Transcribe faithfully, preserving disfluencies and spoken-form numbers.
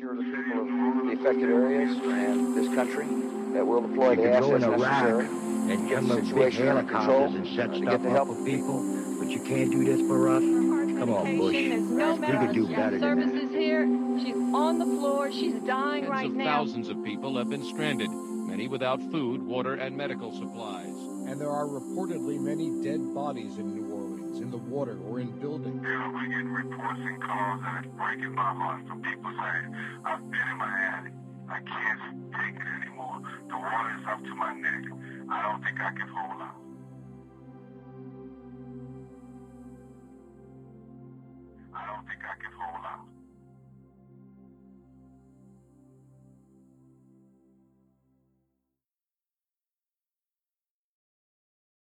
secure the people of the affected areas and this country, that we'll deploy you the can go assets in Iraq necessary and to get come the with big situation under control, helicopters and set uh, to stuff get the up help for of people, but you can't do this for us? Come on, Bush. There's no You medical could do better than that. services here. She's on the floor. She's dying Tens right of now. thousands of people have been stranded, many without food, water, and medical supplies. And there are reportedly many dead bodies in New Orleans, in the water or in buildings. Yeah, we're getting reports and calls, and it's breaking my heart. Some people saying, I've been in Miami. I can't take it anymore. The water is up to my neck. I don't think I can hold out. I don't think I can hold out.